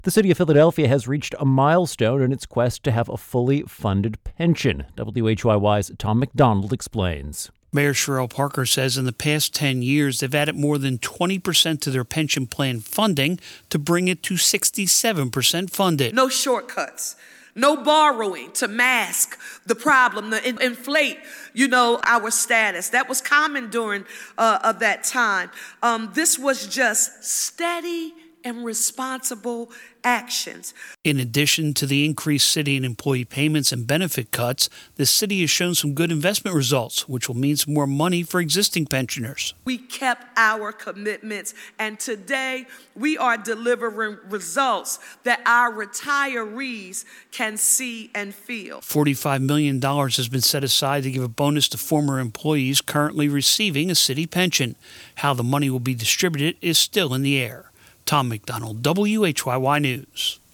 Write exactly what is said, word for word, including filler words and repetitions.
The city of Philadelphia has reached a milestone in its quest to have a fully funded pension. W H Y Y's Tom McDonald explains. Mayor Sherelle Parker says in the past ten years, they've added more than twenty percent to their pension plan funding to bring it to sixty-seven percent funded. No shortcuts. No borrowing to mask the problem, to in- inflate, you know, our status. That was common during uh, of that time. Um, this was just steady and responsible actions. In addition to the increased city and employee payments and benefit cuts, the city has shown some good investment results, which will mean some more money for existing pensioners. We kept our commitments, and today we are delivering results that our retirees can see and feel. forty-five million dollars has been set aside to give a bonus to former employees currently receiving a city pension. How the money will be distributed is still in the air. Tom McDonald, W H Y Y News.